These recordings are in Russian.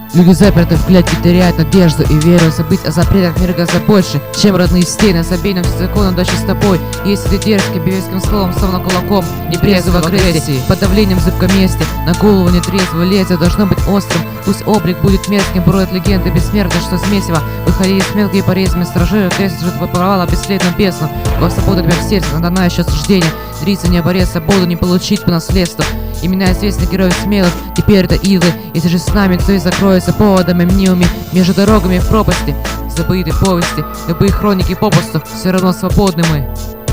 Люди заперты в клетке теряют надежду и веру. Забыть о запретах мир гораздо больше, чем родные стены. Забей нам все законы дальше с тобой. Если ты дерзкий, бивецким словом, словно кулаком, не трезвый в агрессии, под давлением в зыбком месте, на голову нетрезвое лезвие должно быть острым. Пусть облик будет мерзким, бродят легенды бессмертно, что с месива. Выходи с мелкие порезами, стражи, крест же твой провал, бесследную песню. Во свободу тебя в сердце, надана еще суждение. Дриться не борец, свободу не получить по наследству. Имена известных героев смелых, теперь это идлы. Если же с нами, то и закроется поводами мнимыми между дорогами в пропасти. Забытые повести, любые хроники попусту, все равно свободны мы.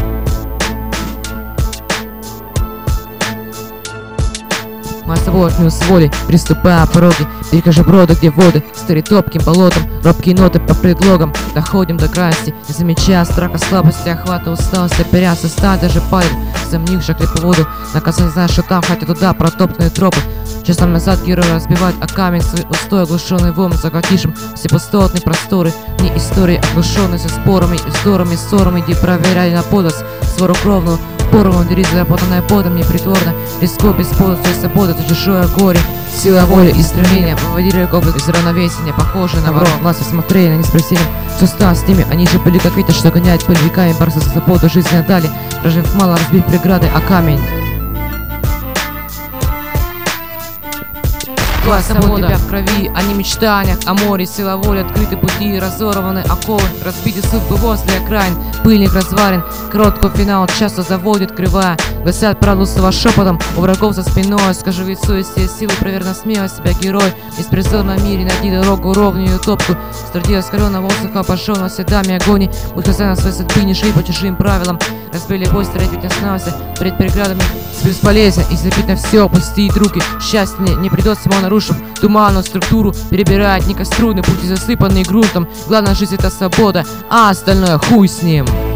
Мы с тобой отнюдь с волей, приступая пороги, перехожу броды, где воды, старые топким болотом, робкие ноты по предлогам, доходим до крайности, не замечая страха, слабости, охвата, усталости, оперяться, стать даже падает, замнивших ли по воду, наказать, знаешь, что там, хотя туда протоптанные тропы. Часом назад герои разбивают о камень свой устой, оглушенный вом, захватившим все пустотные просторы, не истории, оглушенные со спорами, вздорами, ссорами, где проверяли на подлость свою кровную, порву дерись, заработанная потом непритворно, рискуя бесплодностью и свободу, это чужое горе, сила воли и стремления, поводили комплекс из равновесия, похожие на ворон, глаза смотрели, они спросили, что стало с ними, они же были как ветер, что гоняет пыль веками, борцы за свободу жизни отдали, прожив мало, разбив преграды о камень. Самой тебя в крови, а не мечтаниях о море, сила воли, открыты пути, разорваны оковы, разбиты судьбы возле окраин, пыльных развалин, короткий финал часто заводит кривая, гасят правду шепотом, у врагов за спиной, скажи ведь совести силы, проверно смело себя герой, в беспризорном мире найди дорогу ровную и утопку, среди раскаленного воздуха, обожженного следами огонь, будь хозяином своей судьбы, не шли по чужим правилам, разбили бой, старать ведь остановился перед преградами, бесполезно и слепить на все, опустить руки, счастье не придет само нарушив туманную структуру, перебирать некоструйные пути, засыпанные грунтом, главная жизнь это свобода, а остальное хуй с ним.